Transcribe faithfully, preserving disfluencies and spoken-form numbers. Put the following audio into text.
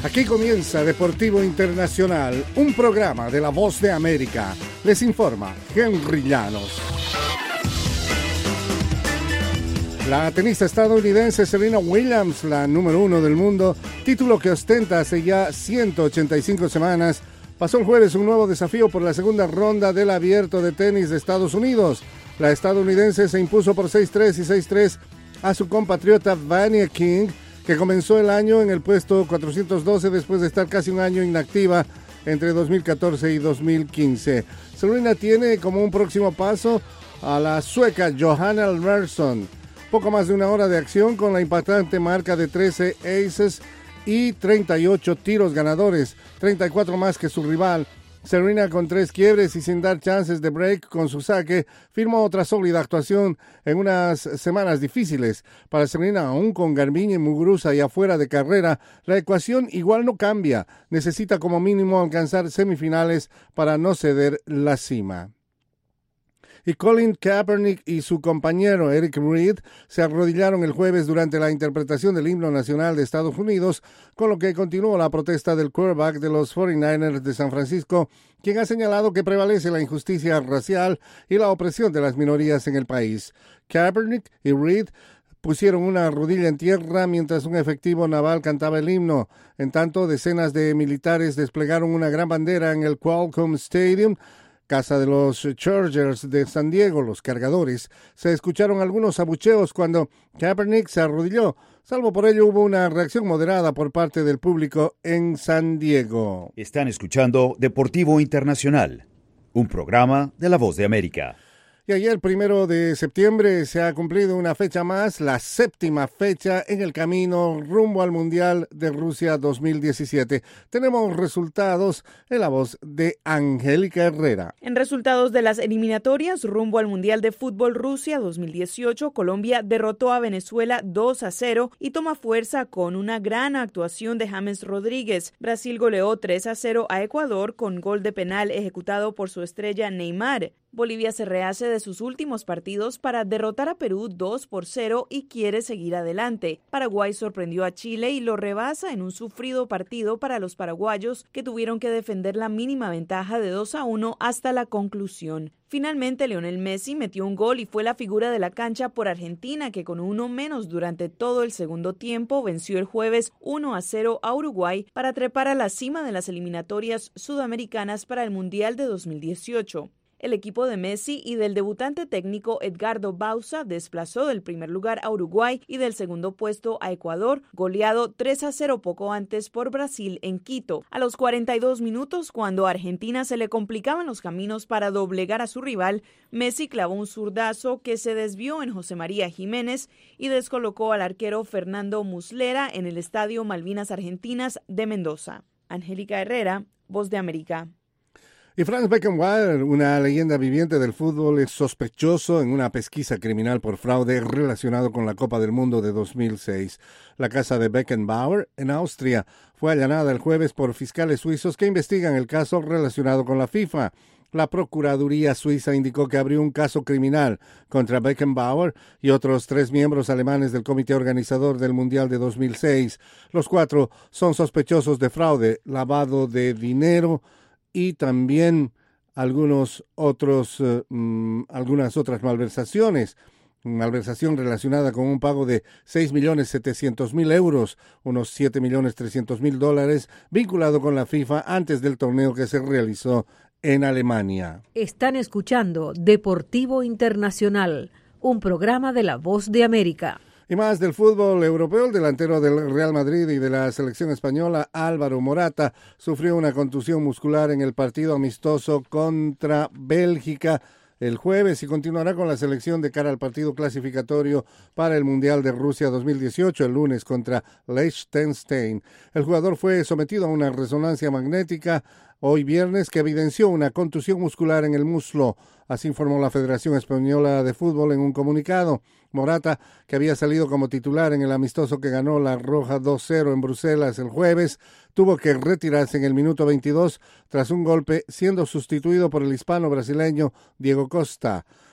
Aquí comienza Deportivo Internacional, un programa de La Voz de América. Les informa Henry Llanos. La tenista estadounidense Serena Williams, la número uno del mundo, título que ostenta hace ya ciento ochenta y cinco semanas, pasó el jueves un nuevo desafío por la segunda ronda del Abierto de Tenis de Estados Unidos. La estadounidense se impuso por seis tres y seis tres a su compatriota Vania King, que comenzó el año en el puesto cuatrocientos doce después de estar casi un año inactiva entre dos mil catorce y dos mil quince. Serena tiene como un próximo paso a la sueca Johanna Larsson. Poco más de una hora de acción con la impactante marca de trece aces y treinta y ocho tiros ganadores, treinta y cuatro más que su rival. Serena, con tres quiebres y sin dar chances de break con su saque, firmó otra sólida actuación en unas semanas difíciles. Para Serena, aún con Garbiñe y Muguruza y afuera de carrera, la ecuación igual no cambia. Necesita como mínimo alcanzar semifinales para no ceder la cima. Y Colin Kaepernick y su compañero Eric Reid se arrodillaron el jueves durante la interpretación del himno nacional de Estados Unidos, con lo que continuó la protesta del quarterback de los cuarenta y nueve ers de San Francisco, quien ha señalado que prevalece la injusticia racial y la opresión de las minorías en el país. Kaepernick y Reid pusieron una rodilla en tierra mientras un efectivo naval cantaba el himno. En tanto, decenas de militares desplegaron una gran bandera en el Qualcomm Stadium, casa de los Chargers de San Diego, los Cargadores. Se escucharon algunos abucheos cuando Kaepernick se arrodilló. Salvo por ello, hubo una reacción moderada por parte del público en San Diego. Están escuchando Deportivo Internacional, un programa de La Voz de América. Y ayer, primero de septiembre, se ha cumplido una fecha más, la séptima fecha en el camino rumbo al Mundial de Rusia dos mil diecisiete. Tenemos resultados en la voz de Angélica Herrera. En resultados de las eliminatorias rumbo al Mundial de Fútbol Rusia dos mil dieciocho, Colombia derrotó a Venezuela dos a cero y toma fuerza con una gran actuación de James Rodríguez. Brasil goleó tres a cero a Ecuador con gol de penal ejecutado por su estrella Neymar. Bolivia se rehace de sus últimos partidos para derrotar a Perú dos por cero y quiere seguir adelante. Paraguay sorprendió a Chile y lo rebasa en un sufrido partido para los paraguayos, que tuvieron que defender la mínima ventaja de dos a uno hasta la conclusión. Finalmente, Lionel Messi metió un gol y fue la figura de la cancha por Argentina, que con uno menos durante todo el segundo tiempo venció el jueves uno a cero a Uruguay para trepar a la cima de las eliminatorias sudamericanas para el Mundial de dos mil dieciocho. El equipo de Messi y del debutante técnico Edgardo Bauza desplazó del primer lugar a Uruguay y del segundo puesto a Ecuador, goleado tres a cero poco antes por Brasil en Quito. A los cuarenta y dos minutos, cuando a Argentina se le complicaban los caminos para doblegar a su rival, Messi clavó un zurdazo que se desvió en José María Jiménez y descolocó al arquero Fernando Muslera en el Estadio Malvinas Argentinas de Mendoza. Angélica Herrera, Voz de América. Y Franz Beckenbauer, una leyenda viviente del fútbol, es sospechoso en una pesquisa criminal por fraude relacionado con la Copa del Mundo de dos mil seis. La casa de Beckenbauer, en Austria, fue allanada el jueves por fiscales suizos que investigan el caso relacionado con la FIFA. La Procuraduría Suiza indicó que abrió un caso criminal contra Beckenbauer y otros tres miembros alemanes del comité organizador del Mundial de dos mil seis. Los cuatro son sospechosos de fraude, lavado de dinero y también algunos otros, uh, um, algunas otras malversaciones. Malversación relacionada con un pago de seis millones setecientos mil euros, unos siete millones trescientos mil dólares, vinculado con la FIFA antes del torneo que se realizó en Alemania. Están escuchando Deportivo Internacional, un programa de La Voz de América. Y más del fútbol europeo, el delantero del Real Madrid y de la selección española, Álvaro Morata, sufrió una contusión muscular en el partido amistoso contra Bélgica el jueves y continuará con la selección de cara al partido clasificatorio para el Mundial de Rusia dos mil dieciocho el lunes contra Liechtenstein. El jugador fue sometido a una resonancia magnética hoy viernes que evidenció una contusión muscular en el muslo. Así informó la Federación Española de Fútbol en un comunicado. Morata, que había salido como titular en el amistoso que ganó la Roja dos cero en Bruselas el jueves, tuvo que retirarse en el minuto veintidós tras un golpe, siendo sustituido por el hispano brasileño Diego Costa.